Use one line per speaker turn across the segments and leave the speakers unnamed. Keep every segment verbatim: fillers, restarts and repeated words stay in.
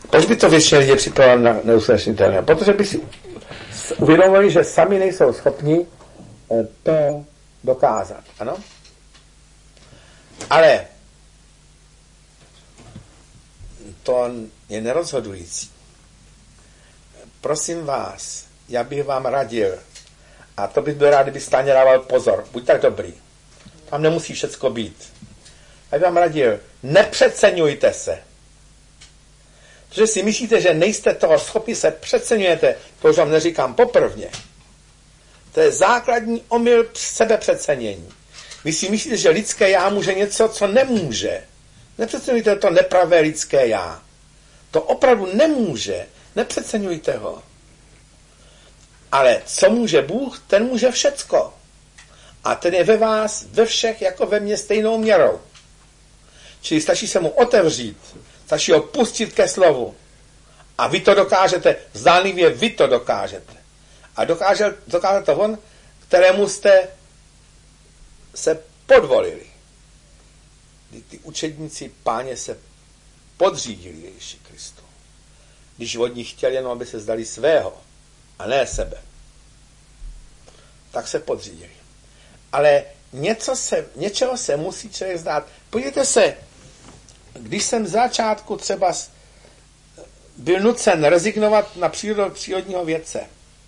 Proč by to většině lidé připravili na neuslyšitelné? Protože by si uvědomili, že sami nejsou schopni to dokázat. Ano? Ale to je nerozhodující. Prosím vás, já bych vám radil, a to bych byl rád, kdyby Stáně dával pozor, buď tak dobrý, tam nemusí všecko být. Já bych vám radil, nepřeceňujte se. Protože si myslíte, že nejste toho schopni, se přeceňujete, to už vám neříkám poprvně. To je základní omyl sebepřecenění. Vy si myslíte, že lidské já může něco, co nemůže. Nepřeceňujte to nepravé lidské já. To opravdu nemůže. Nepřeceňujte ho. Ale co může Bůh, ten může všecko. A ten je ve vás, ve všech, jako ve mně stejnou měrou. Čili stačí se mu otevřít, stačí ho pustit ke slovu. A vy to dokážete, zdánlivě vy to dokážete. A dokáže, dokáže to on, kterému jste se podvolili. Kdy ty učedníci Páně se podřídili Ježíši Kristu. Když od nich chtěli jenom, aby se zdali svého a ne sebe, tak se podřídili. Ale něco se, něčeho se musí člověk zdát. Podívejte se, když jsem z začátku třeba byl nucen rezignovat na přírodu, přírodního vědce,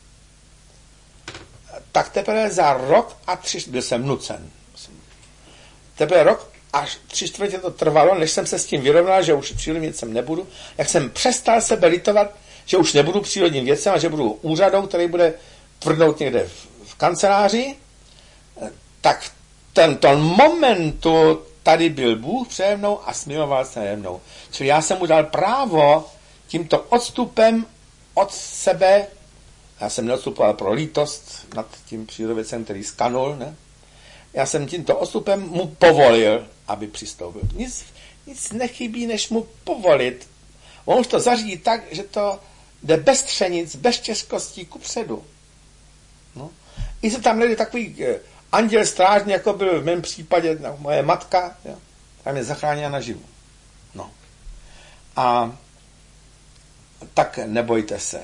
tak teprve za rok a tři, byl jsem nucen. Teprve rok až tři čtvrtě to trvalo, než jsem se s tím vyrovnal, že už přírodním vědcem nebudu, jak jsem přestal sebe litovat, že už nebudu přírodním vědcem a že budu úřadou, který bude tvrdnout někde v, v kanceláři, tak v tento momentu tady byl Bůh přede mnou a smiloval se nade mnou. Čili já jsem mu dal právo tímto odstupem od sebe, já jsem neodstupoval pro lítost nad tím přírodovědcem, který skanul, ne? Já jsem tímto odstupem mu povolil, aby přistoupil. Nic, nic nechybí, než mu povolit. On už to zařídí tak, že to jde bez třenic, bez těžkostí kupředu. No. I se tam najde takový eh, anděl strážný, jako byl v mém případě no, moje matka, jo? Tam je zachránila naživu. No. A tak nebojte se.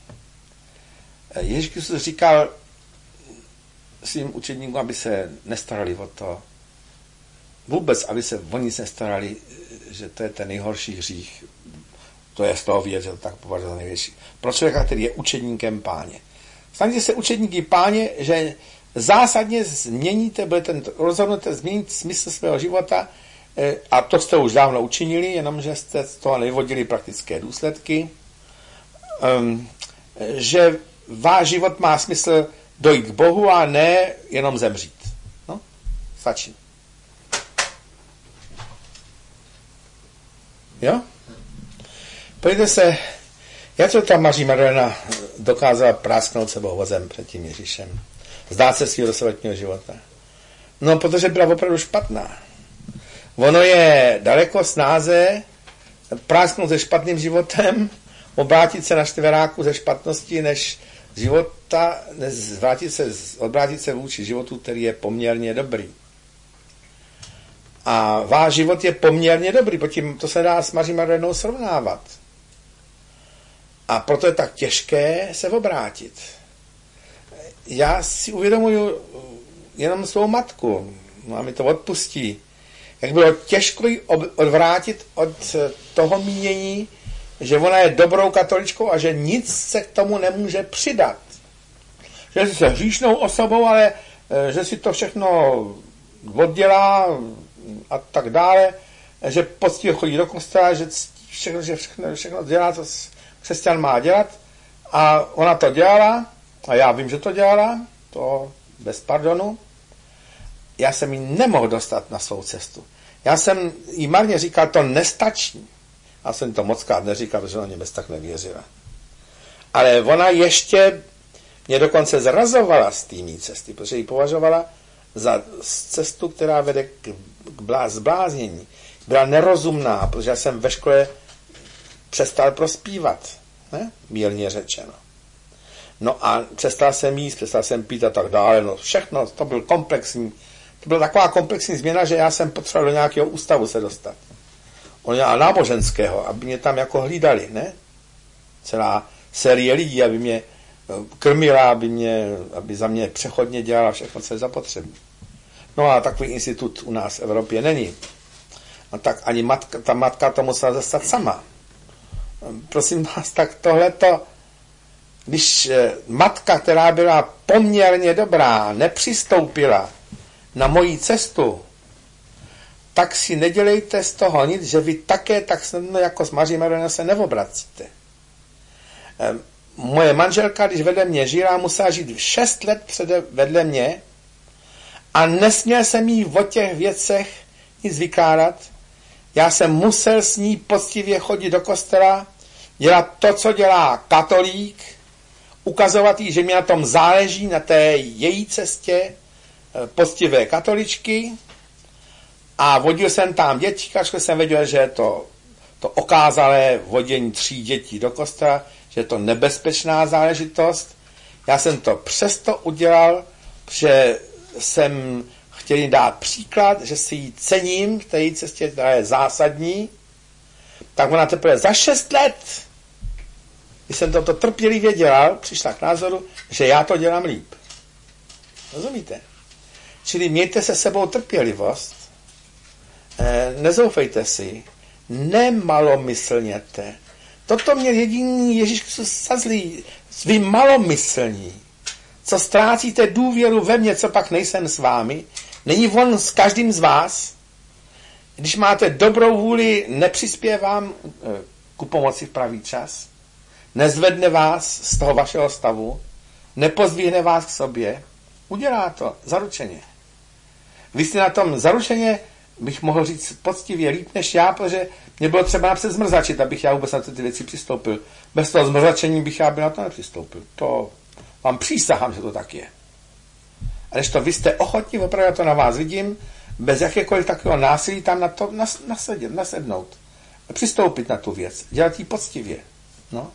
Ježíš Kristus říkal svým učedníkům, aby se nestarali o to, vůbec, aby se o nic nestarali, že to je ten nejhorší hřích. To je z toho vidět, že to tak považuje za největší. Pro člověka, který je učedníkem Páně. Staňte se učedníky Páně, že zásadně změníte, budete rozhodnuté změnit smysl svého života a to jste už dávno učinili, jenomže jste z toho nevyvodili praktické důsledky. Um, že váš život má smysl dojít k Bohu a ne jenom zemřít. No, stačí. Jo? Pojďte se, jak to ta Maří Magdalena dokázala prásknout sebou vozem před tím Ježíšem? Zdát se svého dosavadního života. No, protože byla opravdu špatná. Ono je daleko snáze prásknout se špatným životem, obrátit se na čtveráku ze špatnosti, než života, než zvrátit se, odvrátit se vůči životu, který je poměrně dobrý. A váš život je poměrně dobrý, protože to se dá s Maří Magdalenou srovnávat. A proto je tak těžké se obrátit. Já si uvědomuju jenom svou matku, no a mi to odpustí, jak bylo těžko ji odvrátit od toho mínění, že ona je dobrou katoličkou a že nic se k tomu nemůže přidat. Že si se hříšnou osobou, ale že si to všechno oddělá a tak dále, že poctivě chodí do kostela, že všechno, že všechno, všechno dělá, co křesťan má dělat. A ona to dělala, a já vím, že to dělala, to bez pardonu. Já jsem ji nemohl dostat na svou cestu. Já jsem jí marně říkal, to nestačí. Já jsem to mockrát neříkal, protože ona mě bez tak nevěřila. Ale ona ještě mě dokonce zrazovala z té mý cesty, protože ji považovala za cestu, která vede k, k zbláznění. Byla nerozumná, protože já jsem ve škole přestal prospívat. Ne? Mírně řečeno. No a přestal jsem jíst, přestal jsem pít a tak dále. No všechno, to byl komplexní. To byla taková komplexní změna, že já jsem potřeboval do nějakého ústavu se dostat. a náboženského, aby mě tam jako hlídali, ne? Celá série lidí, aby mě krmila, aby, mě, aby za mě přechodně dělala všechno, co je zapotřebí. No a takový institut u nás v Evropě není. A tak ani matka, ta matka to musela zastat sama. Prosím vás, tak tohleto, když matka, která byla poměrně dobrá, nepřistoupila na moji cestu, tak si nedělejte z toho nic, že vy také tak snadno jako s Maří Magdalenou se neobracíte. Moje manželka, když vedle mě žila, musela žít šest let přede, vedle mě a nesměl jsem jí o těch věcech nic vykládat. Já jsem musel s ní poctivě chodit do kostela, dělat to, co dělá katolík, ukazovat jí, že mi na tom záleží, na té její cestě poctivé katoličky, a vodil jsem tam děti, ačkoliv jsem věděl, že je to, to okázalé vodění tří dětí do kostela, že je to nebezpečná záležitost. Já jsem to přesto udělal, že jsem chtěl dát příklad, že si ji cením v té její cestě, která je zásadní, tak ona teprve za šest let, když jsem toto trpělivě dělal, přišla k názoru, že já to dělám líp. Rozumíte? Čili mějte se sebou trpělivost, nezoufejte si, nemalomyslněte. Toto měl jediný Ježíš Kristus za zlý, vy malomyslní, co ztrácíte důvěru ve mně, co pak nejsem s vámi, není on s každým z vás. Když máte dobrou vůli, nepřispěje vám ku pomoci v pravý čas, nezvedne vás z toho vašeho stavu, nepozdvihne vás k sobě, udělá to zaručeně. Vy jste na tom zaručeně, bych mohl říct poctivě líp než já, protože mě bylo třeba napřed zmrzačit, abych já vůbec na ty věci přistoupil. Bez toho zmrzačení bych já by na to nepřistoupil. To vám přísahám, že to tak je. A když to vy jste ochotní, opravdu já to na vás vidím, bez jakékoliv takového násilí tam na to nas, nasedět, nasednout. Přistoupit na tu věc. Dělat ji poctivě. No.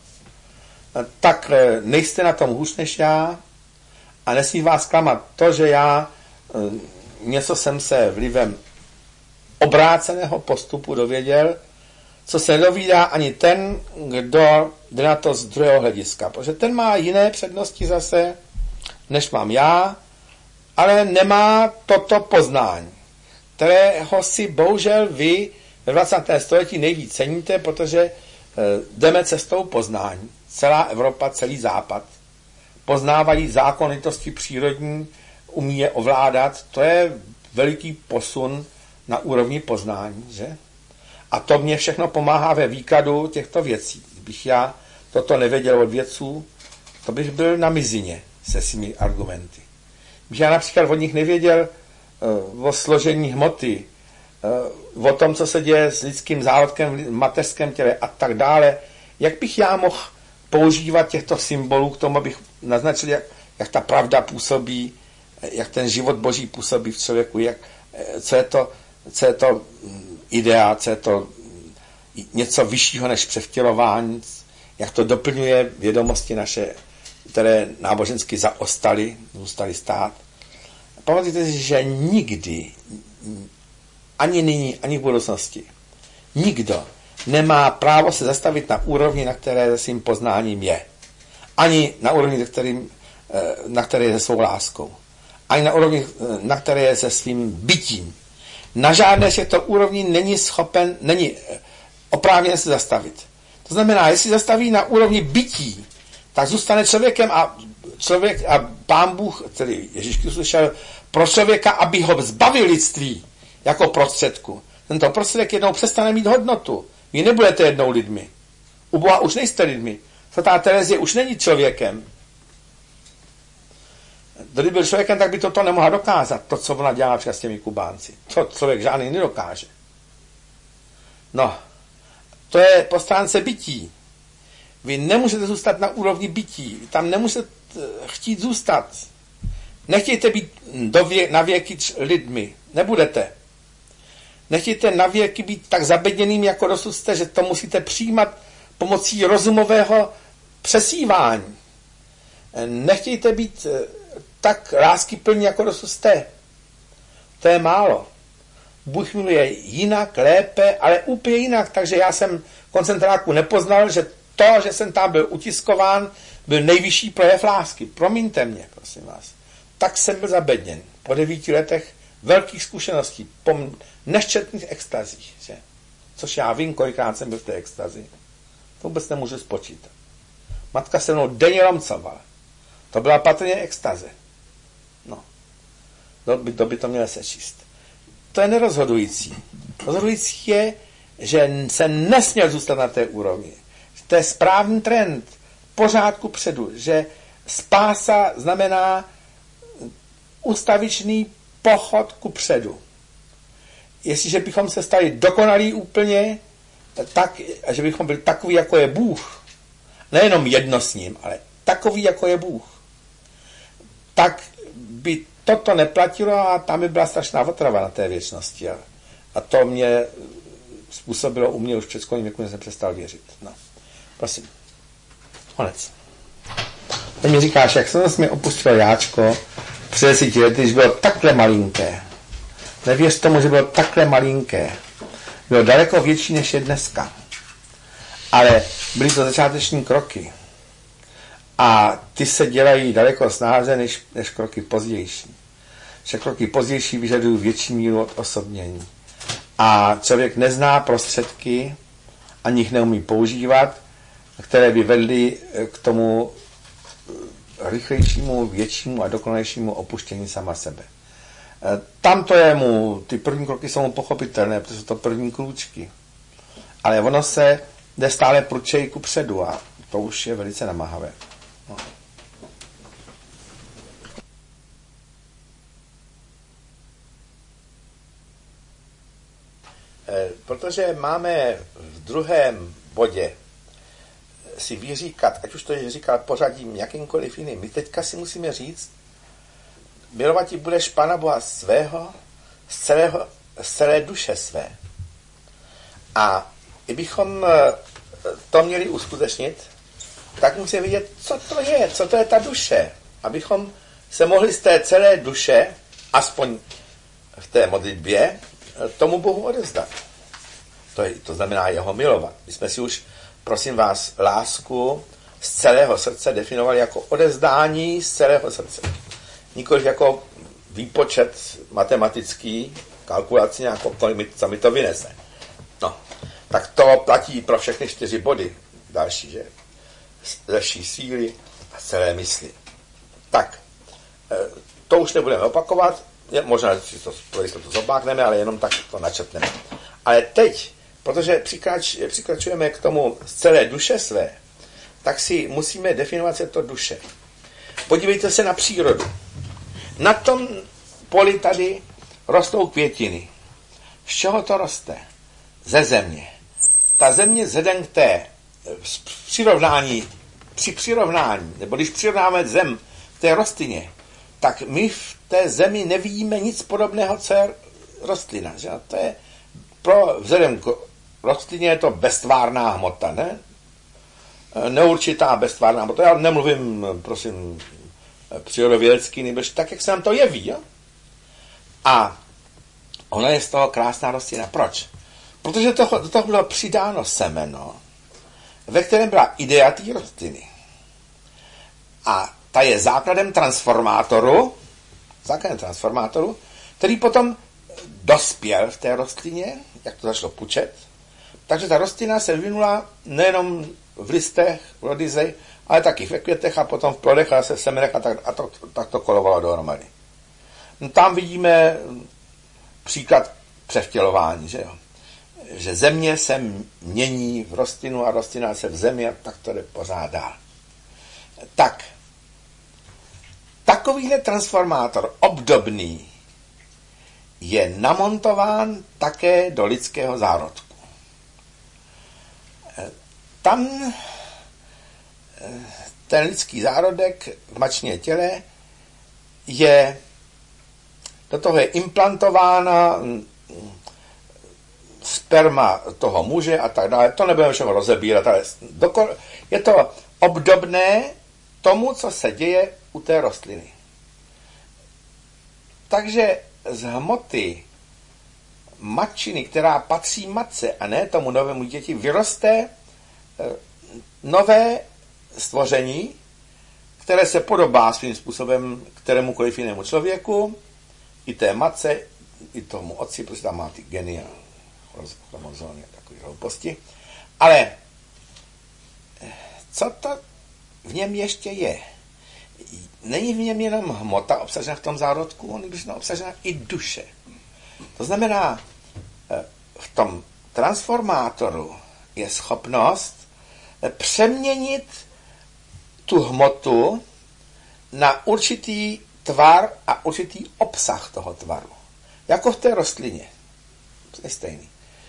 Tak nejste na tom hůř než já a nesmí vás klamat to, že já něco jsem se vlivem obráceného postupu dověděl, co se nedovídá ani ten, kdo jde na to z druhého hlediska. Protože ten má jiné přednosti zase, než mám já, ale nemá toto poznání, kterého si bohužel vy ve dvacátém století nejvíc ceníte, protože jdeme cestou poznání. Celá Evropa, celý západ poznávají zákonitosti přírodní, umí je ovládat. To je veliký posun na úrovni poznání, že? A to mě všechno pomáhá ve výkladu těchto věcí. Kdybych já toto nevěděl od vědců, to bych byl na mizině se svými argumenty. Kdybych já například od nich nevěděl uh, o složení hmoty, uh, o tom, co se děje s lidským zárodkem v mateřském těle a tak dále, jak bych já mohl používat těchto symbolů k tomu, abych naznačil, jak, jak ta pravda působí, jak ten život Boží působí v člověku, jak, co je to, co je to idea, co je to něco vyššího než převtělování, jak to doplňuje vědomosti naše, které nábožensky zaostaly, zůstaly stát. Pamatujte si, že nikdy, ani nyní, ani v budoucnosti, nikdo nemá právo se zastavit na úrovni, na které se svým poznáním je. Ani na úrovni, kterým, na které je se svou láskou. Ani na úrovni, na které je se svým bytím. Na žádné z těchto úrovní není schopen, není oprávněn se zastavit. To znamená, jestli zastaví na úrovni bytí, tak zůstane člověkem a člověk a Pán Bůh, tedy Ježíš Kristus šel pro člověka, aby ho zbavil lidství jako prostředku. Tento prostředek jednou přestane mít hodnotu. Vy nebudete jednou lidmi. U Boha už nejste lidmi. Svatá Terezie už není člověkem. Kdyby byl člověkem, tak by toto nemohla dokázat. To, co ona dělá s těmi Kubánci. To člověk žádný nedokáže. No, to je po stránce bytí. Vy nemůžete zůstat na úrovni bytí. Vy tam nemůžete chtít zůstat. Nechtějte být do vě- na věky lidmi. Nebudete. Nechtějte na věky být tak zabedněným, jako dosud jste, že to musíte přijímat pomocí rozumového přesívání. Nechtějte být tak láskyplní, jako dosud jste. To je málo. Bůh miluje jinak, lépe, ale úplně jinak. Takže já jsem koncentráku nepoznal, že to, že jsem tam byl utiskován, byl nejvyšší projev lásky. Promiňte mě, prosím vás. Tak jsem byl zabedněn. Po devíti letech velkých zkušeností, po neščetných extazích. Že? Což já vím, kolikrát jsem byl v té extazi. To vůbec nemůžu spočítat. Matka se mnou denně romcovala. To byla patrně extaze. No. To by to, by to mělo sečíst. To je nerozhodující. Rozhodující je, že se nesměl zůstat na té úrovni. To je správný trend. Pořád ku předu. Že spása znamená ustavičný pochod ku předu. Jestliže bychom se stali dokonalí úplně, tak, že bychom byli takový, jako je Bůh, nejenom jedno s ním, ale takový, jako je Bůh, tak by toto neplatilo a tam by byla strašná otrava na té věčnosti. A, a to mě způsobilo u mě už v předškolním věku, že jsem přestal věřit. No, prosím. Konec. Teď mi říkáš, jak jsem mě opustil jáčko před deseti lety, když bylo takhle malinké. Nevěř tomu, že bylo takhle malinké. Bylo daleko větší, než je dneska. Ale byly to začáteční kroky. A ty se dělají daleko snáze, než, než kroky pozdější. Že kroky pozdější vyžadují větší míru od osobnění. A člověk nezná prostředky, ani jich neumí používat, které by vedly k tomu rychlejšímu, většímu a dokonalejšímu opuštění sama sebe. Tam to je mu, ty první kroky jsou mu pochopitelné, protože jsou to první krůčky. Ale ono se jde stále prudčeji ku předu a to už je velice namáhavé. No. E, protože máme v druhém bodě si vyříkat, ať už to je říkat pořadím jakýmkoliv jiným, my teďka si musíme říct, milovat ti budeš Pána Boha svého, z, celého, z celé duše své. A kdybychom to měli uskutečnit, tak musíme vidět, co to je, co to je ta duše. Abychom se mohli z té celé duše, aspoň v té modlitbě, tomu Bohu odevzdat. To, je, to znamená jeho milovat. My jsme si už, prosím vás, lásku z celého srdce definovali jako odevzdání z celého srdce. Nikoliv jako výpočet matematický, kalkulaci nějakou, co mi to vynese. No, tak to platí pro všechny čtyři body další, že? Leší síly a celé mysli. Tak, to už nebudeme opakovat, možná si to pro jistotu zobákneme, ale jenom tak to načetneme. Ale teď, protože přikrač, přikračujeme k tomu z celé duše své, tak si musíme definovat se to duše. Podívejte se na přírodu. Na tom poli tady rostou květiny. Z čeho to roste? Ze země. Ta země vzhledem k té přirovnání, při přirovnání, nebo když přirovnáme zem k té rostlině, tak my v té zemi nevidíme nic podobného, co je rostlina. Že? To je pro, vzhledem k rostlině je to beztvárná hmota, ne? Neurčitá beztvárná hmota. Já nemluvím, prosím, přírodovědecký, nebož tak, jak se nám to jeví. Jo? A ona je z toho krásná rostlina. Proč? Protože toho, do toho bylo přidáno semeno, ve kterém byla idea té rostliny. A ta je základem transformátoru, základem transformátoru, který potom dospěl v té rostlině, jak to začalo pučet. Takže ta rostlina se vyvinula nejenom v listech, v lodizi, ale taky ve květech a potom v plodech a se v semenech a tak, a to, tak to kolovalo dohromady. No, tam vidíme příklad převtělování, že jo. Že země se mění v rostlinu a rostlina se v zemi a tak to jde pořád dál. Tak, takovýhle transformátor obdobný je namontován také do lidského zárodku. Tam ten lidský zárodek v mačně těle je, do toho je implantována sperma toho muže a tak dále. To nebudeme všeho rozebírat, ale je to obdobné tomu, co se děje u té rostliny. Takže z hmoty matčiny, která patří matce a ne tomu novému děti, vyroste nové stvoření, které se podobá svým způsobem kterémukoliv jinému člověku, i té matce, i tomu otci, protože tam má ty geny a chromozóny a takové hlouposti. Ale co to v něm ještě je? Není v něm jenom hmota obsažena v tom zárodku, on je obsažena i duše. To znamená, v tom transformátoru je schopnost přeměnit tu hmotu na určitý tvar a určitý obsah toho tvaru. Jako v té rostlině. To je stejný.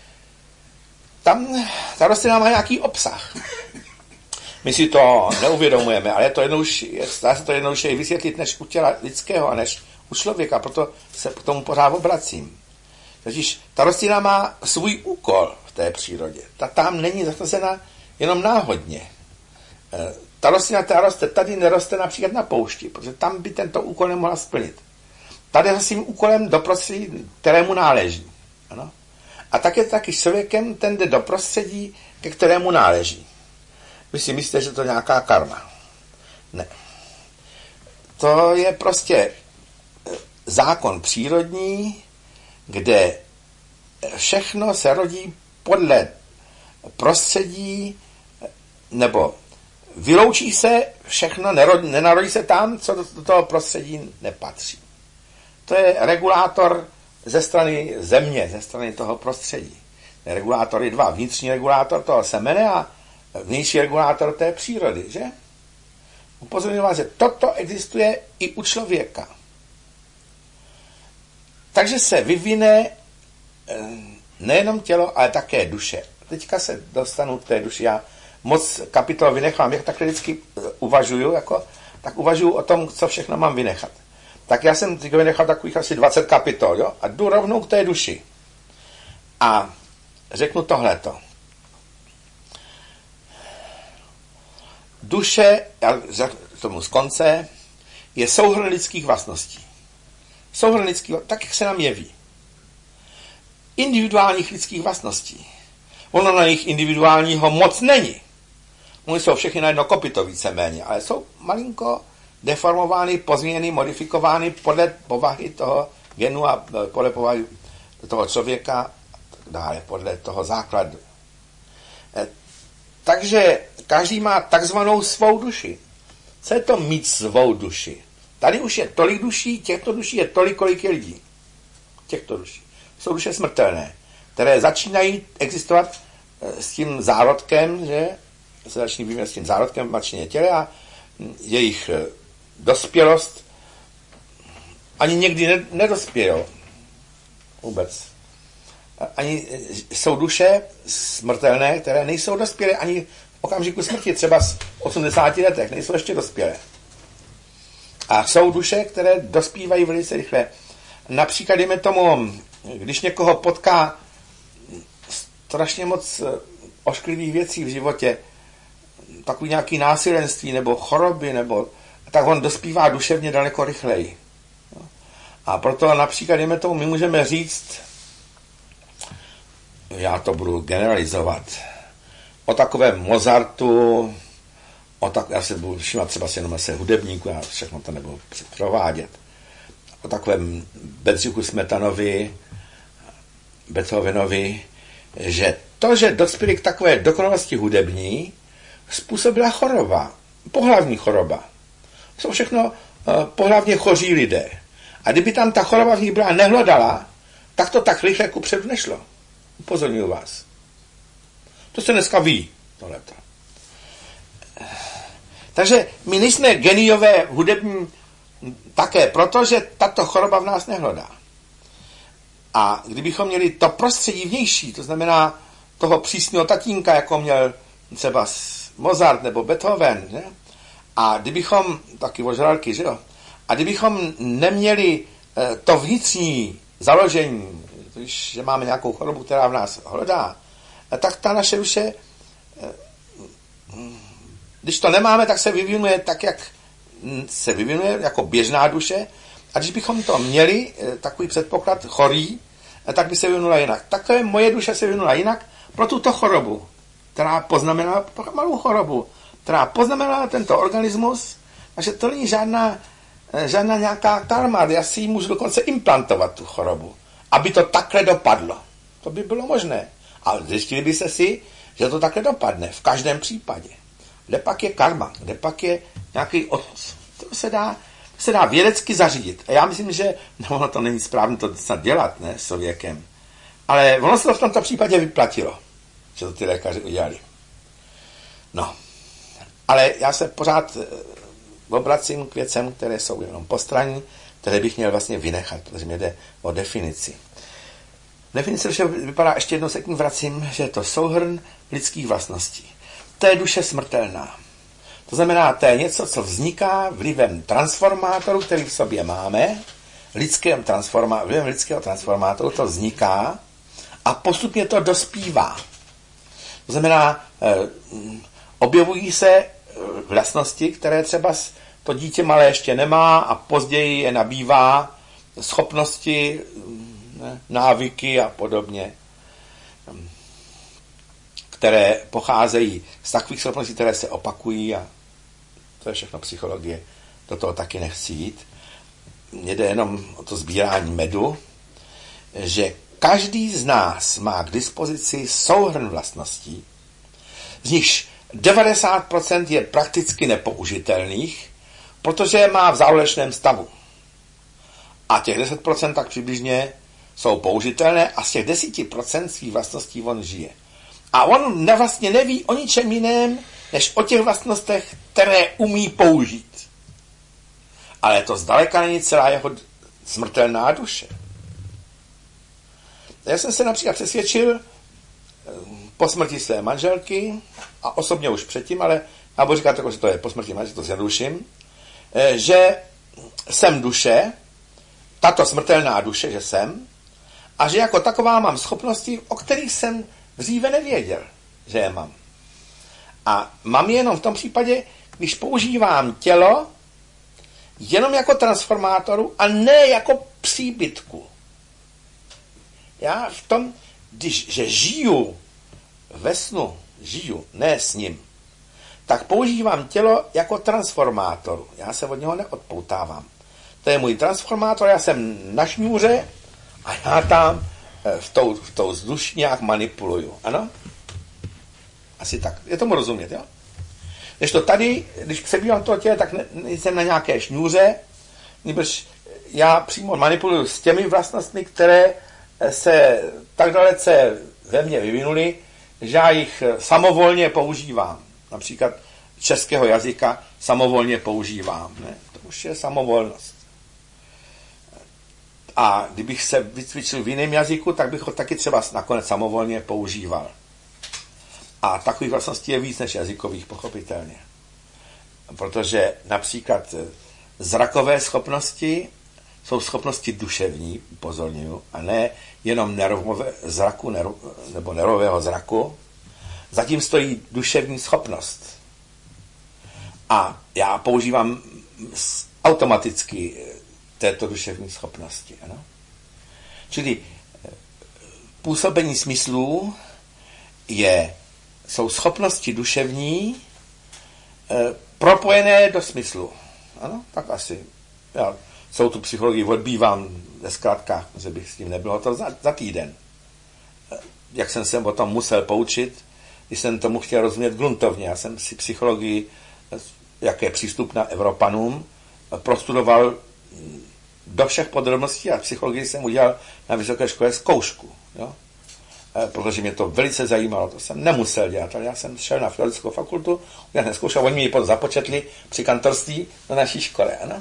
Tam ta rostlina má nějaký obsah. My si to neuvědomujeme, ale je to jednodušší, dá se to jednodušší vysvětlit než u těla lidského a než u člověka, proto se k tomu pořád obracím. Totiž ta rostlina má svůj úkol v té přírodě. Ta tam není zasazena jenom náhodně. Ta rostlina, která roste, tady neroste například na poušti, protože tam by tento úkol nemohla splnit. Tady je svým úkolem do prostředí, kterému náleží. Ano? A tak je taky s člověkem, ten jde do prostředí, ke kterému náleží. Vy si myslíte, že to je nějaká karma. Ne. To je prostě zákon přírodní, kde všechno se rodí podle prostředí, nebo vyloučí se všechno, nenarodí se tam, co do toho prostředí nepatří. To je regulátor ze strany země, ze strany toho prostředí. Regulátor je dva. Vnitřní regulátor toho semene a vnější regulátor té přírody, že? Upozorňuji vás, že toto existuje i u člověka. Takže se vyvine nejenom tělo, ale také duše. Teďka se dostanu k té duši. Já moc kapitol vynechám, jak takhle vždycky uvažuju, jako, tak uvažuju o tom, co všechno mám vynechat. Tak já jsem teď vynechal takových asi dvacet kapitol, jo? A jdu rovnou k té duši. A řeknu tohleto. Duše, já řeknu tomu z konce, je souhrn lidských vlastností. Souhrn lidských, tak jak se nám jeví. Individuálních lidských vlastností. Ono na nich individuálního moc není. Oni jsou všechny na jedno kopyto víceméně, ale jsou malinko deformovány, pozměněny, modifikovány podle povahy toho genu a podle povahy toho člověka a tak dále, podle toho základu. Takže každý má takzvanou svou duši. Co je to mít svou duši? Tady už je tolik duší, těchto duší je tolik, kolik je lidí. Těchto duší. Jsou duše smrtelné, které začínají existovat s tím zárodkem, že se začínají vyvíjet s tím zárodkem v matčině těle a jejich dospělost ani někdy nedospějou. Vůbec. Ani jsou duše smrtelné, které nejsou dospělé ani v okamžiku smrti, třeba v osmdesáti letech, nejsou ještě dospělé. A jsou duše, které dospívají velice rychle. Například, dejme tomu, když někoho potká strašně moc ošklivých věcí v životě, takový nějaký násilenství nebo choroby, nebo, tak on dospívá duševně daleko rychleji. A proto například, dejme tomu, my můžeme říct, já to budu generalizovat, o takovém Mozartu, o tak, já se budu všímat třeba si jenom se hudebníku, já všechno to nebudu provádět, o takovém Bedřichu Smetanovi, Beethovenovi, že to, že dospěli k takové dokonalosti hudební, způsobila choroba, pohlavní choroba. Jsou všechno uh, pohlavně choří lidé. A kdyby tam ta choroba v nich byla nehlodala, tak to tak rychle kupředu nešlo. Upozorňuji vás. To se dneska ví, tohleto. Takže my nejsme geniové hudební také proto, že tato choroba v nás nehlodá. A kdybychom měli to prostředí vnější, to znamená toho přísného tatínka, jako měl třeba Mozart nebo Beethoven, že? A kdybychom, taky ožralky, že jo? A kdybychom neměli to vnitřní založení, že máme nějakou chorobu, která v nás hlodá, tak ta naše duše, když to nemáme, tak se vyvinuje tak, jak se vyvinuje jako běžná duše. A když bychom to měli, takový předpoklad chorý, tak by se vyvinula jinak. Takhle moje duše se vyvinula jinak pro tuto chorobu, která poznamenala, pro malou chorobu, která poznamenala tento organismus, takže to není žádná, žádná nějaká karma, já si ji můžu dokonce implantovat, tu chorobu, aby to takhle dopadlo. To by bylo možné. Ale zjistili by se si, že to takhle dopadne v každém případě. Kde pak je karma, kde pak je nějaký odnos. To se dá, to se dá vědecky zařídit. A já myslím, že no, ono to není správně to snad dělat, ne, s věkem. Ale ono se to v tomto případě vyplatilo, že to ty lékaři udělali. No, ale já se pořád obracím k věcem, které jsou jenom postranní, které bych měl vlastně vynechat, protože mě jde o definici. Definice duše vypadá, ještě jednou se k ní vracím, že je to souhrn lidských vlastností. To je duše smrtelná. To znamená, to je něco, co vzniká vlivem transformátoru, který v sobě máme, lidského transformá, vlivem lidského transformátoru to vzniká a postupně to dospívá. To znamená, eh, objevují se vlastnosti, které třeba to dítě malé ještě nemá a později je nabývá schopnosti, ne, návyky a podobně, které pocházejí z takových schopností, které se opakují a to je všechno psychologie. Do toho taky nechci jít. Mně jde jenom o to sbírání medu, že každý z nás má k dispozici souhrn vlastností, z nichž devadesát procent je prakticky nepoužitelných, protože je má v závěrečném stavu. A těch deset procent tak přibližně jsou použitelné a z těch deset procent svých vlastností on žije. A on vlastně neví o ničem jiném, než o těch vlastnostech, které umí použít. Ale to zdaleka není celá jeho smrtelná duše. Já jsem se například přesvědčil po smrti své manželky, a osobně už předtím, ale já budu říkat, že to je po smrti manželky, to zjednoduším, že jsem duše, tato smrtelná duše, že jsem, a že jako taková mám schopnosti, o kterých jsem dříve nevěděl, že je mám. A mám je jenom v tom případě, když používám tělo jenom jako transformátoru a ne jako příbytku. Já v tom, když, že žiju ve snu, žiju, ne s ním, tak používám tělo jako transformátoru. Já se od něho neodpoutávám. To je můj transformátor, já jsem na šňůře a já tam v tou, v tou vzduš nějak manipuluju. Ano? Asi tak. Je tomu rozumět, jo? Když to tady, když přebývám toho těle, tak nejsem na nějaké šňůře, nebož já přímo manipuluju s těmi vlastnostmi, které se tak dalece ve mně vyvinuly, že já jich samovolně používám. Například českého jazyka samovolně používám. Ne? To už je samovolnost. A kdybych se vycvičil v jiném jazyku, tak bych ho taky třeba nakonec samovolně používal. A takových vlastností je víc než jazykových, pochopitelně. Protože například zrakové schopnosti jsou schopnosti duševní, upozorňuji, a ne jenom nervové zraku nerv, nebo nervového zraku. Zatím stojí duševní schopnost. A já používám automaticky této duševní schopnosti. Ano? Čili působení smyslů je, jsou schopnosti duševní e, propojené do smyslu. Ano? Tak asi. Já celou tu psychologii odbývám ve zkratkách, že bych s tím nebylo to za, za týden. Jak jsem se o tom musel poučit, když jsem tomu chtěl rozumět gruntovně. Já jsem si psychologii, jak je přístupná Evropanům, prostudoval do všech podrobností a psychologii jsem udělal na vysoké škole zkoušku. Jo? Protože mě to velice zajímalo. To jsem nemusel dělat, ale já jsem šel na filozofickou fakultu, já jsem zkoušel, oni mi potom započetli při kantorství na naší škole. Ano?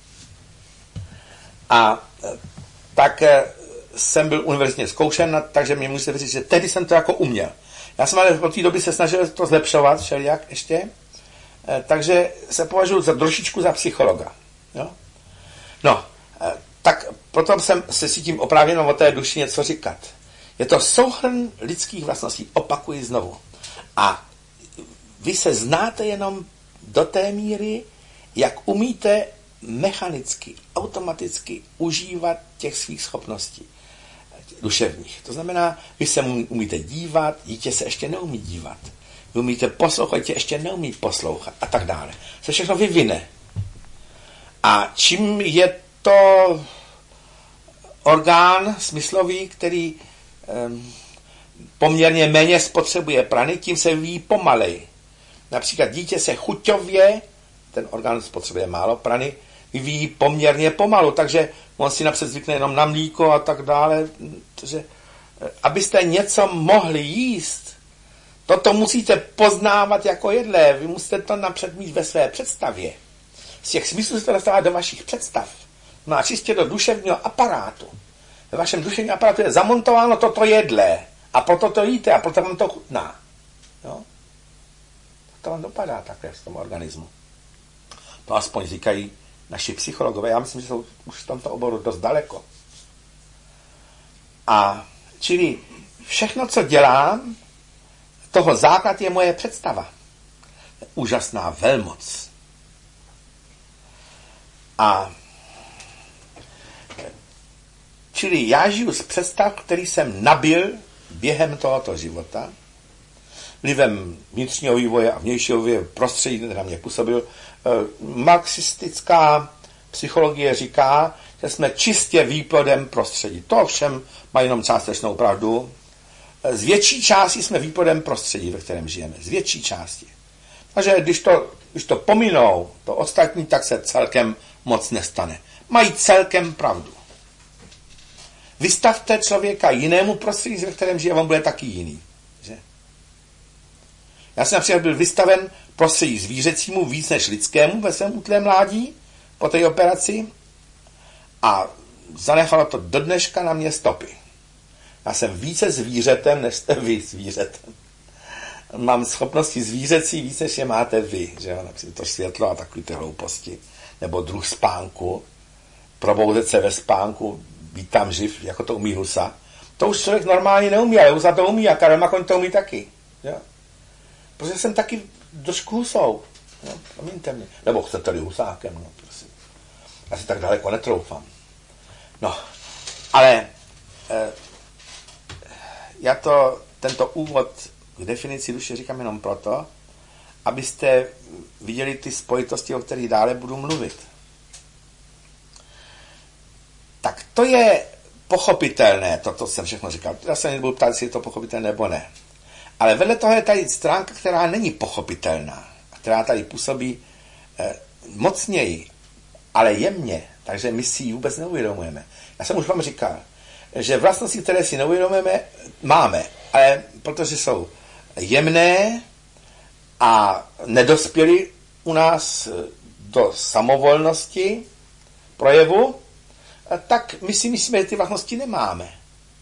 A tak jsem byl univerzitně zkoušen, takže mě musíte říct, že tehdy jsem to jako uměl. Já jsem ale od té doby se snažil to zlepšovat, všelijak ještě, takže se považuji za trošičku za psychologa. Jo? No, tak potom jsem se cítím oprávněn o té duši něco říkat. Je to souhrn lidských vlastností, opakuji znovu. A vy se znáte jenom do té míry, jak umíte mechanicky, automaticky užívat těch svých schopností. duševních. To znamená, vy se umíte dívat, dítě se ještě neumí dívat. Vy umíte poslouchat, dítě ještě neumí poslouchat a tak dále. Se všechno vyvine. A čím je to orgán smyslový, který um, poměrně méně spotřebuje prany, tím se vyvíjí pomalej. Například dítě se chuťově, ten orgán spotřebuje málo prany, vyvíjí poměrně pomalu, takže on si napřed zvykne jenom na mlíko a tak dále. Takže, abyste něco mohli jíst, toto musíte poznávat jako jedlé. Vy musíte to napřed mít ve své představě. Z těch smyslů se to dostává do vašich představ. No a čistě do duševního aparátu. Ve vašem duševním aparátu je zamontováno toto jedlé. A proto to jíte a proto vám to chutná. Jo? To vám dopadá takhle v tom organismu. To aspoň říkají naši psychologové. Já myslím, že jsou už v tomto oboru dost daleko. A čili všechno, co dělám, toho základ je moje představa. Úžasná velmoc. A čili já žiju z představ, který jsem nabil během tohoto života, vlivem vnitřního vývoje a vnějšího vývoje prostředí, který na mě působil. Marxistická psychologie říká, že jsme čistě výplodem prostředí. To ovšem má jenom částečnou pravdu. Z větší části jsme výplodem prostředí, ve kterém žijeme. Z větší části. Takže když to, když to pominou, to ostatní, tak se celkem moc nestane. Mají celkem pravdu. Vystavte člověka jinému prostředí, ve kterém žije, on bude taky jiný. Že? Já jsem například byl vystaven prostředí zvířecímu víc než lidskému ve svém útlém mládí po té operaci a zanechalo to do dneška na mě stopy. Já jsem více zvířetem, než jste vy zvířetem. Mám schopnosti zvířecí víc, než je máte vy. Že jo? Například to světlo a takové ty hlouposti. Nebo druh spánku. Probouzet se ve spánku, být tam živ, jako to umí husa. To už člověk normálně neumí, ale husa to umí a Karel Makon to umí taky. Jo? Protože jsem taky trošku husou. Jo? Promiňte mě. Nebo chcete-li husákem, no prosím. Já si tak daleko netroufám. No, ale eh, já to, tento úvod k definici duše říkám jenom proto, abyste viděli ty spojitosti, o kterých dále budu mluvit. Tak to je pochopitelné, toto jsem všechno říkal. Já se nebudu ptát, jestli je to pochopitelné nebo ne. Ale vedle toho je tady stránka, která není pochopitelná, která tady působí eh, mocněji, ale jemně, takže my si ji vůbec neuvědomujeme. Já jsem už vám říkal, že vlastnosti, které si neuvědomujeme, máme, ale protože jsou jemné a nedospěly u nás do samovolnosti projevu, tak my si myslíme, že ty vlastnosti nemáme.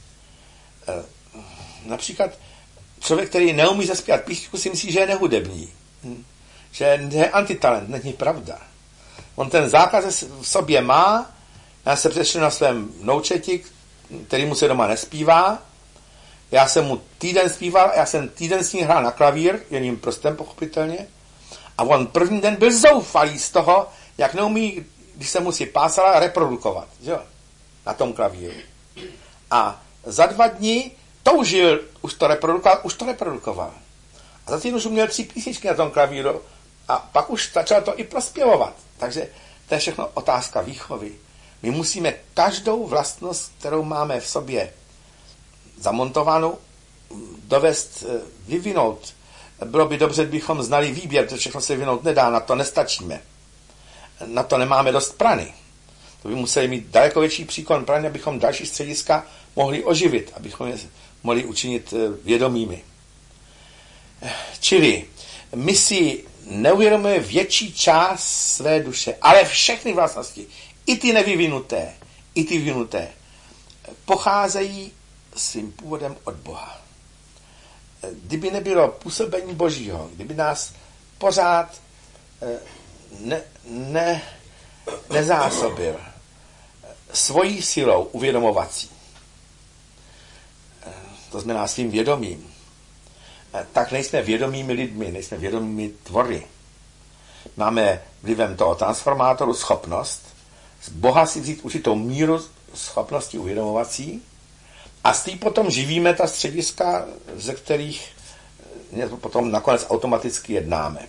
Například člověk, který neumí zaspívat písničku, si myslí, že je nehudební. Že je antitalent, není pravda. On ten základ v sobě má, já se přešel na svém vnoučeti, který mu se doma nespívá. Já jsem mu týden zpíval, já jsem týden s ním hrál na klavír, jeným prstem pochopitelně. A on první den byl zoufalý z toho, jak neumí, když se musí pásala, reprodukovat. Že? Na tom klavíru. A za dva dny toužil už to reprodukovat, už to reprodukoval. A za týden už měl tři písničky na tom klavíru a pak už začal to i prospěvovat. Takže to je všechno otázka výchovy. My musíme každou vlastnost, kterou máme v sobě zamontovanou, dovést, vyvinout. Bylo by dobře, kdybychom znali výběr, protože všechno se vyvinout nedá, na to nestačíme. Na to nemáme dost prany. To by museli mít daleko větší příkon prany, abychom další střediska mohli oživit, abychom je mohli učinit vědomými. Čili my si neuvědomujeme větší část své duše, ale všechny vlastnosti, i ty nevyvinuté, i ty vyvinuté, pocházejí svým původem od Boha. Kdyby nebylo působení Božího, kdyby nás pořád ne, ne, nezásobil svojí silou uvědomovací, to znamená svým vědomím, tak nejsme vědomými lidmi, nejsme vědomými tvory. Máme vlivem toho transformátoru schopnost z Boha si vzít určitou míru schopnosti uvědomovací A z té potom živíme ta střediska, ze kterých potom nakonec automaticky jednáme.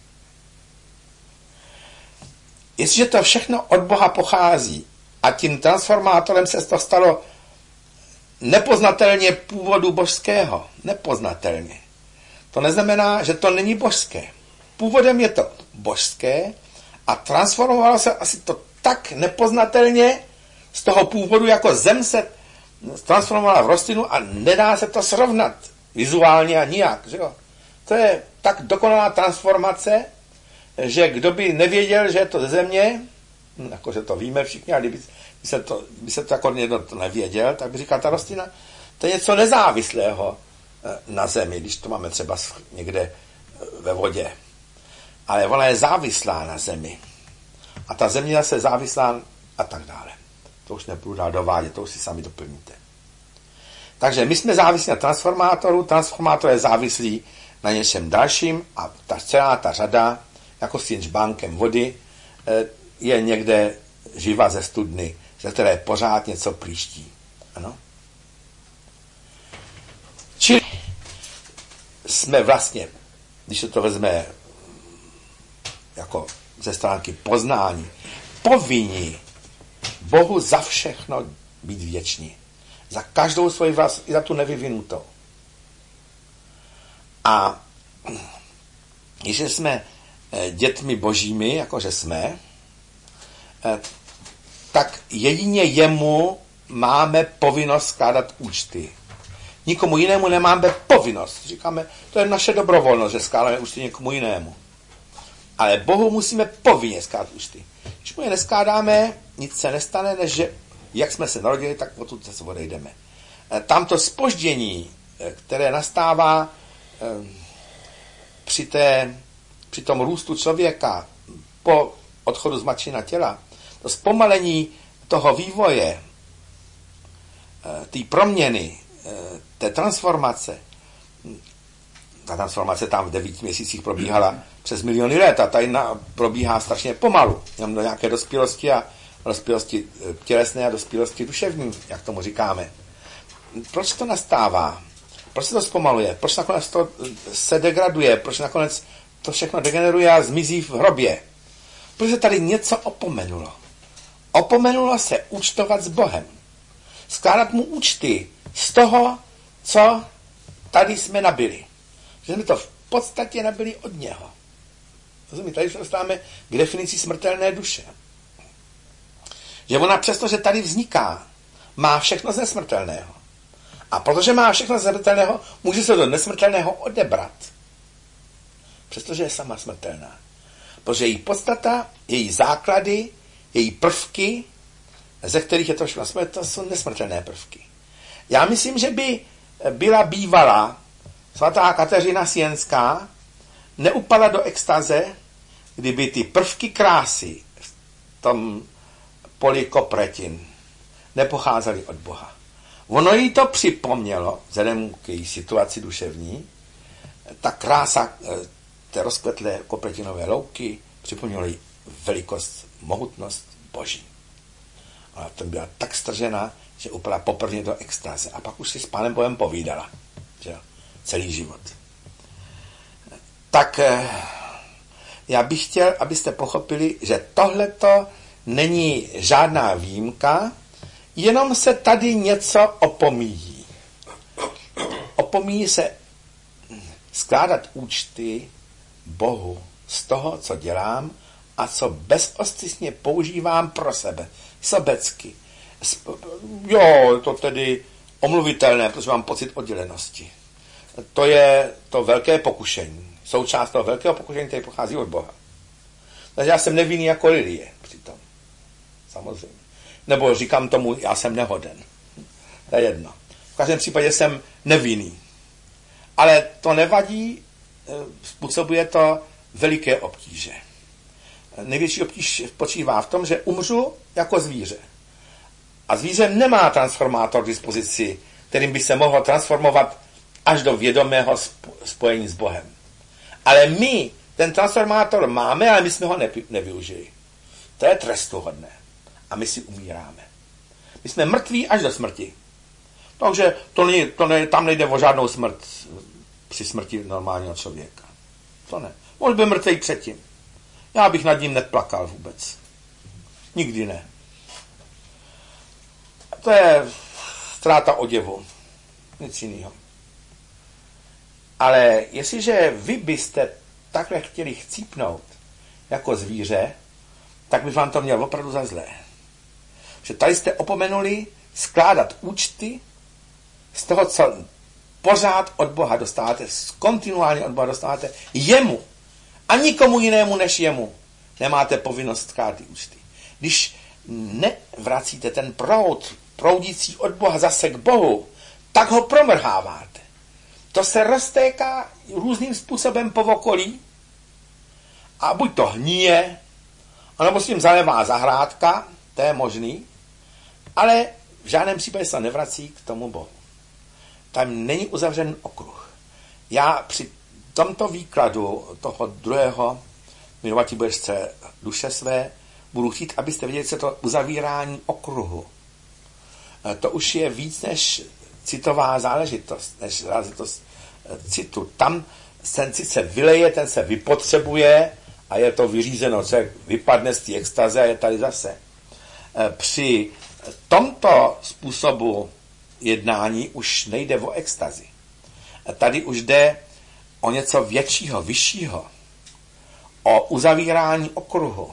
Jestliže to všechno od Boha pochází a tím transformátorem se to stalo nepoznatelně původu božského, nepoznatelně, to neznamená, že to není božské. Původem je to božské a transformovalo se asi to tak nepoznatelně z toho původu, jako zem se transformovala v rostlinu a nedá se to srovnat vizuálně a nijak. Že jo? To je tak dokonalá transformace, že kdo by nevěděl, že je to ze země, jakože to víme všichni, a kdyby se to, by se to jako někdo to nevěděl, tak by říkal, ta rostlina, to je něco nezávislého na zemi, když to máme třeba někde ve vodě. Ale ona je závislá na zemi. A ta země zase závislá a tak dále. To už nebudu dál dovádět, to už si sami doplníte. Takže my jsme závislí na transformátoru, transformátor je závislý na něčem dalším a ta celá ta řada, jako s tím žbánkem vody, je někde živa ze studny, ze které pořád něco plíští. Ano? Čili jsme vlastně, když se to vezme jako ze stránky poznání, povinni Bohu za všechno být věční. Za každou svoji vlast, i za tu nevyvinutou. A když jsme dětmi božími, jakože jsme, tak jedině jemu máme povinnost skládat účty. Nikomu jinému nemáme povinnost. Říkáme, to je naše dobrovolnost, že skládáme účty někomu jinému. Ale Bohu musíme povinně skládat účty. Když mu je neskládáme, nic se nestane, než že jak jsme se narodili, tak odtud se odejdeme. Tamto zpoždění, které nastává při, té, při tom růstu člověka po odchodu z matčina těla, to zpomalení toho vývoje, té proměny, té transformace, ta transformace tam v devíti měsících probíhala přes miliony let a tady probíhá strašně pomalu, jenom do nějaké dospělosti a dospělosti tělesné a dospělosti duševní, jak tomu říkáme. Proč to nastává? Proč se to zpomaluje? Proč nakonec to se degraduje? Proč nakonec to všechno degeneruje a zmizí v hrobě? Protože tady něco opomenulo. Opomenulo se účtovat s Bohem. Skládat mu účty z toho, co tady jsme nabili. Že jsme to v podstatě nabili od něho. Rozumíte? Tady se dostáváme k definici smrtelné duše. Že ona přesto, že tady vzniká, má všechno z nesmrtelného. A protože má všechno z nesmrtelného, může se do nesmrtelného odebrat. Přestože je sama smrtelná. Protože její podstata, její základy, její prvky, ze kterých je to všechno, to jsou nesmrtelné prvky. Já myslím, že by byla bývalá svatá Kateřina Sienská neupadla do extaze, kdyby ty prvky krásy v tom poli kopretin nepocházely od Boha. Ono jí to připomnělo, vzhledem k její situaci duševní, ta krása té rozkvetlé kopretinové louky připomnělo jí velikost, mohutnost Boží. Ona to byla tak stržená, že upadla poprvé do extáze a pak už si s Pánem Bohem povídala. Že? Celý život. Tak já bych chtěl, abyste pochopili, že tohleto není žádná výjimka, jenom se tady něco opomíjí. Opomíjí se skládat účty Bohu z toho, co dělám a co bezostysně používám pro sebe. Sobecky. Jo, to tedy omluvitelné, protože mám pocit oddělenosti. To je to velké pokušení. Součást toho velkého pokušení, které pochází od Boha. Takže já jsem nevinný jako lilie přitom. Samozřejmě. Nebo říkám tomu, já jsem nehoden. To je jedno. V každém případě jsem nevinný. Ale to nevadí, způsobuje to veliké obtíže. Největší obtíž spočívá v tom, že umřu jako zvíře. A zvíře nemá transformátor k dispozici, kterým by se mohlo transformovat až do vědomého spojení s Bohem. Ale my ten transformátor máme, ale my jsme ho nevyužili. To je trestuhodné. A my si umíráme. My jsme mrtví až do smrti. Takže to není, to ne, tam nejde o žádnou smrt při smrti normálního člověka. To ne. Mohl by mrtvej předtím. Já bych nad ním neplakal vůbec. Nikdy ne. To je ztráta oděvu. Nic jiného. Ale jestliže vy byste takhle chtěli chcípnout jako zvíře, tak by vám to měl opravdu za zlé. Že tady jste opomenuli skládat účty z toho, co pořád od Boha dostáváte, kontinuálně od Boha dostáváte jemu a nikomu jinému než jemu. Nemáte povinnost skládat ty účty. Když nevracíte ten proud, proudící od Boha zase k Bohu, tak ho promrháváte. To se roztéká různým způsobem po okolí a buď to hníje, anebo s tím zalévá zahrádka, to je možný, ale v žádném případě se nevrací k tomu Bohu. Tam není uzavřen okruh. Já při tomto výkladu toho druhého milovat ti budeš své duše své, budu chtít, abyste viděli, co to uzavírání okruhu. To už je víc než citová záležitost, než záležitost citu. Tam ten cit se vyleje, ten se vypotřebuje a je to vyřízeno, člověk vypadne z té extaze a je tady zase. Při tomto způsobu jednání už nejde o extazi. Tady už jde o něco většího, vyššího, o uzavírání okruhu.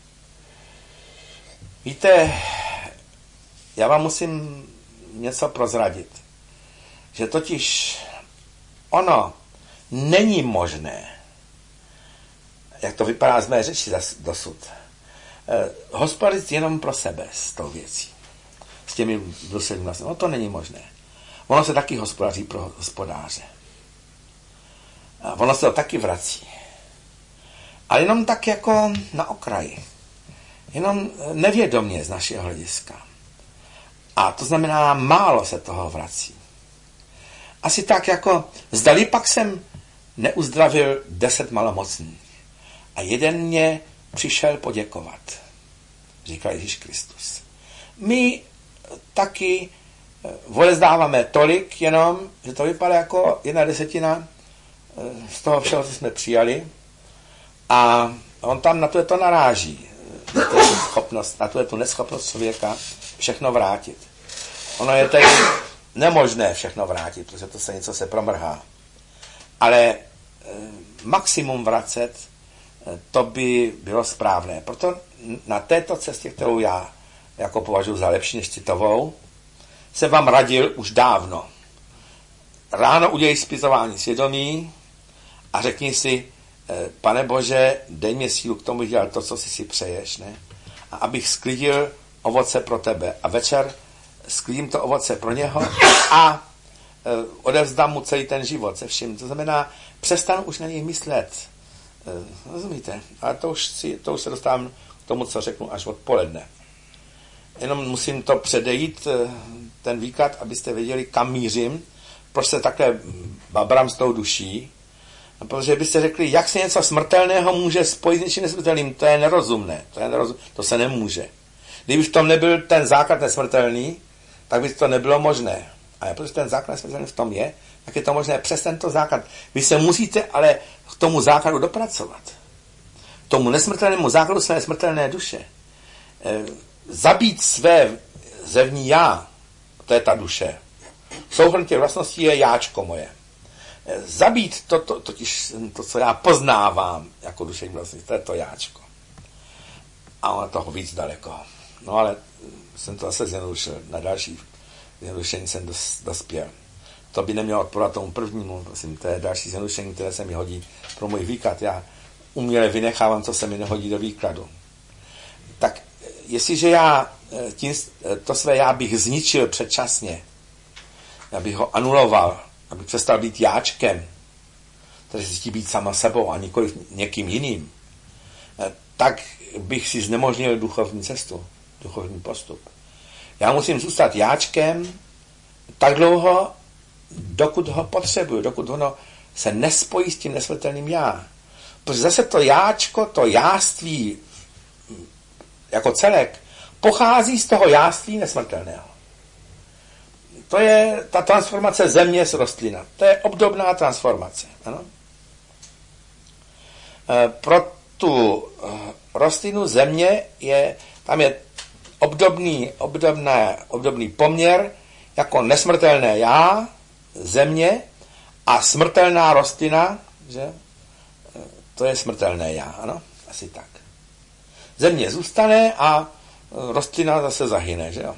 Víte, já vám musím něco prozradit, že totiž ono není možné, jak to vypadá z mé řeči dosud, eh, hospodařit jenom pro sebe s tou věcí. S těmi bruselními vlastmi. No to není možné. Ono se taky hospodaří pro hospodáře. A ono se to taky vrací. Ale jenom tak jako na okraji. Jenom nevědomě z našeho hlediska. A to znamená, málo se toho vrací. Asi tak jako, zdali pak jsem neuzdravil deset malomocných. A jeden mě přišel poděkovat. Říkal Ježíš Kristus. My taky odevzdáváme tolik jenom, že to vypadá jako jedna desetina z toho všeho, co jsme přijali. A on tam na to je to naráží. Na tu schopnost, na tu je tu neschopnost člověka všechno vrátit. Ono je tedy nemožné všechno vrátit, protože to se něco se promrhá. Ale e, maximum vracet, e, to by bylo správné. Proto na této cestě, kterou já jako považuji za lepší než citovou, se vám radil už dávno. Ráno udělej zpytování svědomí a řekni si, e, Pane Bože, dej mě sílu k tomu dělat to, co si si přeješ, ne? A abych sklidil ovoce pro tebe. A večer sklidím to ovoce pro něho a e, odevzdám mu celý ten život se vším. To znamená, přestanu už na něj myslet. E, rozumíte? Ale to už, si, to už se dostávám k tomu, co řeknu až odpoledne. Jenom musím to předejít, e, ten výklad, abyste věděli, kam mířím, proč se takhle babrám s tou duší. Protože byste řekli, jak se něco smrtelného může spojit s něčím nesmrtelným, to je nerozumné, to, je nerozum, to se nemůže. Kdyby v tom nebyl ten základ nesmrtelný, tak by to nebylo možné. A protože ten základ nesmrtelný v tom je, tak je to možné přes tento základ. Vy se musíte ale k tomu základu dopracovat. K tomu nesmrtelnému základu své nesmrtelné duše. E, zabít své zevní já, to je ta duše. Souhrn těch vlastností je jáčko moje. E, zabít to, to, totiž to, co já poznávám jako duševní vlastnost, to je to jáčko. A ono toho víc daleko. No ale jsem to zase zjednodušil. Na další zjednodušení jsem dos, dospěl. To by nemělo odporovat tomu prvnímu. Prosím, to je další zjednodušení, které se mi hodí pro můj výklad. Já uměle vynechávám, co se mi nehodí do výkladu. Tak jestliže já tím, to své já bych zničil předčasně, já bych ho anuloval, abych přestal být jáčkem, který se cítí být sama sebou a nikoliv někým jiným, tak bych si znemožnil duchovní cestu, duchovní postup. Já musím zůstat jáčkem tak dlouho, dokud ho potřebuju, dokud ono se nespojí s tím nesmrtelným já. Protože zase to jáčko, to jáství jako celek, pochází z toho jáství nesmrtelného. to je ta transformace země z rostlina. To je obdobná transformace. Ano? Pro tu rostlinu země je, tam je obdobný, obdobné, obdobný poměr jako nesmrtelné já, země, a smrtelná rostlina, že? To je smrtelné já, ano? Asi tak. Země zůstane a rostlina zase zahyne, že jo?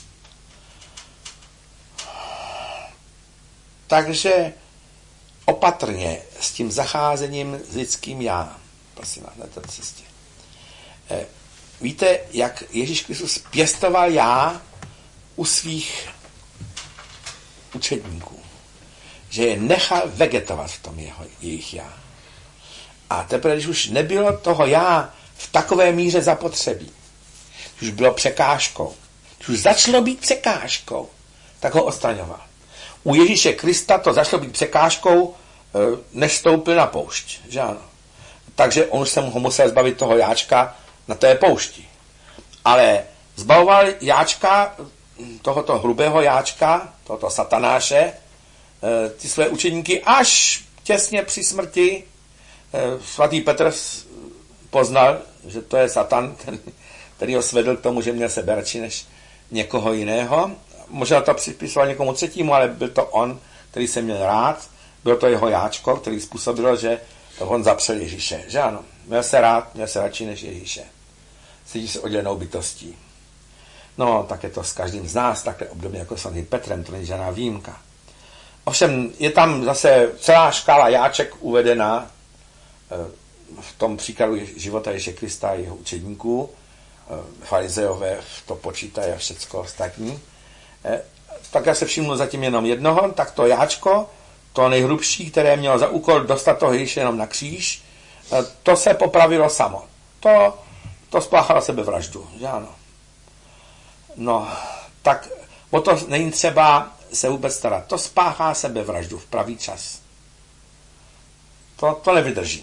Takže opatrně s tím zacházením s lidským já, prosím vás, na té cestě. Víte, jak Ježíš Kristus pěstoval já u svých učedníků? Že je nechal vegetovat v tom jeho, jejich já. A teprve, když už nebylo toho já v takové míře zapotřebí, když už bylo překážkou, když už začalo být překážkou, tak ho odstraňoval. U Ježíše Krista to začalo být překážkou, než vstoupil na poušť. Že ano? Takže on se ho musel zbavit toho jáčka na té poušti. Ale zbavoval jáčka, tohoto hrubého jáčka, tohoto satanáše, ty své učeníky až těsně při smrti. Svatý Petr poznal, že to je Satan, který ho svedl k tomu, že měl sebe radši než někoho jiného. Možná to připisoval někomu třetímu, ale byl to on, který se měl rád. Byl to jeho jáčko, který způsobilo, že on zapřel Ježíše. Že ano, měl se rád, měl se radši než Ježíše. Cítí se oddělenou bytostí. No, tak je to s každým z nás, takhle obdobně jako s svatým Petrem, to není žádná výjimka. Ovšem, je tam zase celá škála jáček uvedená v tom příkladu života Ježíše Krista a jeho učedníků. Farizejové to počítají a všecko ostatní. Tak já se všimnu zatím jenom jednoho, tak to jáčko, to nejhrubší, které mělo za úkol dostat toho Ježíše jenom na kříž, to se popravilo samo. To, to spáchalo sebevraždu, že ano. No, tak o to není třeba se vůbec starat. To spáchá sebevraždu v pravý čas. To, to nevydrží.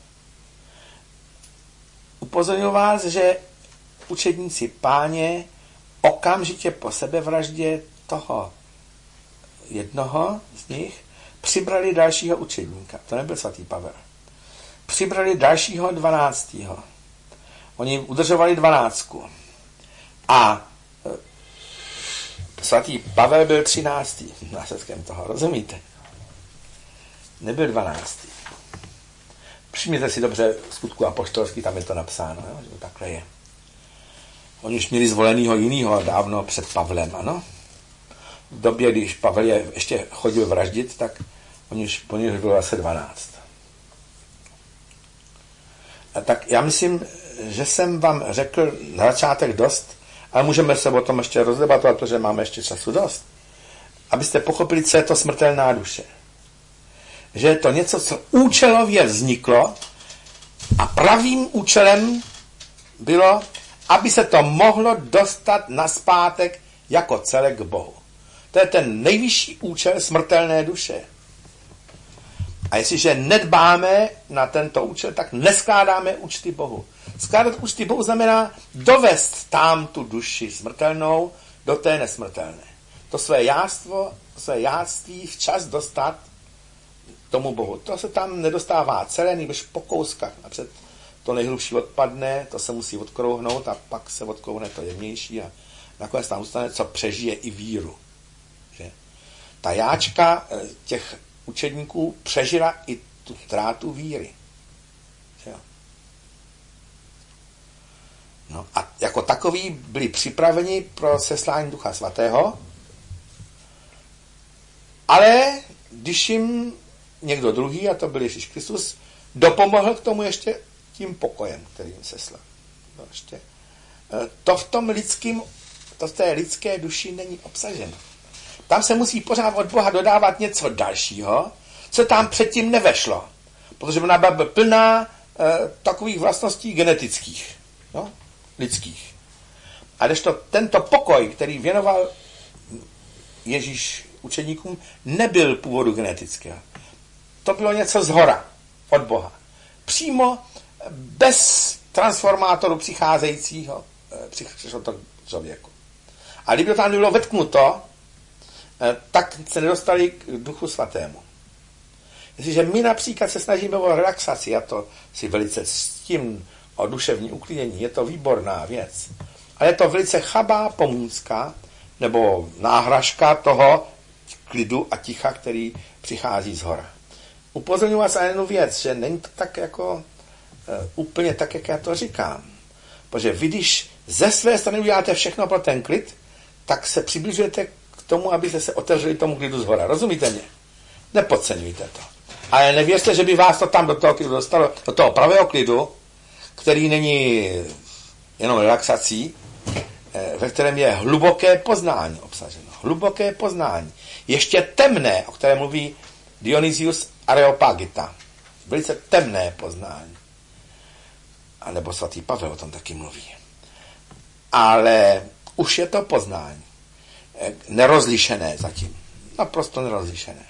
Upozorňuji vás, že učedníci Páně okamžitě po sebevraždě toho jednoho z nich přibrali dalšího učedníka. To nebyl svatý Pavel. Přibrali dalšího dvanáctého. Oni udržovali dvanáctku. A svatý Pavel byl třináctý následkem toho, rozumíte? Nebyl dvanáctý. Přijměte si dobře Skutku apoštolský, tam je to napsáno, jo? Že to takhle je. Oni už měli zvolenýho jinýho dávno před Pavlem, ano? V době, když Pavel je ještě chodil vraždit, tak oni už po něj bylo asi dvanáct. A tak já myslím, že jsem vám řekl na začátek dost, ale můžeme se o tom ještě rozdebatovat, protože máme ještě času dost. Abyste pochopili, co je to smrtelná duše. Že je to něco, co účelově vzniklo a pravým účelem bylo, aby se to mohlo dostat nazpátek jako celek k Bohu. To je ten nejvyšší účel smrtelné duše. A jestliže nedbáme na tento účel, tak neskládáme účty Bohu. Skládat účty Bohu znamená dovést tam tu duši smrtelnou do té nesmrtelné. To své jástvo, to své jáství včas dostat tomu Bohu. To se tam nedostává celé, nebož po kouskách. Napřed to nejhlubší odpadne, to se musí odkrouhnout a pak se odkrouhne to jemnější a nakonec tam zůstane, co přežije i víru. Že? Ta jáčka těch učedníků přežila i tu ztrátu víry. Že? No a jako takoví byli připraveni pro seslání Ducha Svatého, ale když jim někdo druhý, a to byl Ježíš Kristus, dopomohl k tomu ještě tím pokojem, který jim seslal. No ještě. To v tom lidským, to v té lidské duši není obsaženo. Tam se musí pořád od Boha dodávat něco dalšího, co tam předtím nevešlo. Protože ona byla plná e, takových vlastností genetických, no, lidských. A když to tento pokoj, který věnoval Ježíš učeníkům, nebyl původu genetického. To bylo něco zhora, od Boha. Přímo bez transformátoru přicházejícího, přišlo to k člověku. A kdyby to tam bylo vetknuto, tak se nedostali k Duchu Svatému. Jestliže my například se snažíme o relaxaci, já to si velice ctím, o duševní uklidnění, je to výborná věc, ale je to velice chabá pomůcka nebo náhražka toho klidu a ticha, který přichází z hora. Upozorňuji vás na jednu věc, že není to tak jako uh, úplně tak, jak já to říkám. Protože vy, když ze své strany uděláte všechno pro ten klid, tak se přibližujete k tomu, abyste se otevřeli tomu klidu z hora. Rozumíte mě? Nepodceňujte to. Ale nevěřte, že by vás to tam do toho klidu dostalo, do toho pravého klidu, který není jenom relaxací, ve kterém je hluboké poznání obsaženo. Hluboké poznání. Ještě temné, o kterém mluví Dionysius Areopagita. Velice temné poznání. A nebo svatý Pavel o tom taky mluví. Ale už je to poznání. Nerozlišené zatím. Naprosto nerozlišené.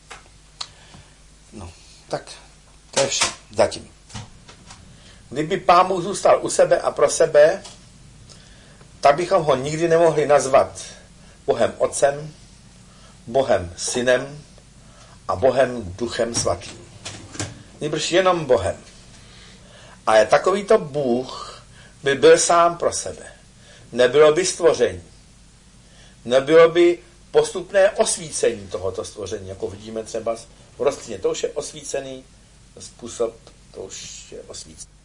No, tak to je vše. Zatím. Kdyby Pán Bůh zůstal u sebe a pro sebe, tak bychom ho nikdy nemohli nazvat Bohem Otcem, Bohem Synem a Bohem Duchem Svatým. Nýbrž jenom Bohem. A je takovýto Bůh by byl sám pro sebe. Nebylo by stvoření. Nebylo by postupné osvícení tohoto stvoření, jako vidíme třeba v rostlině. To už je osvícený způsob, to už je osvícený.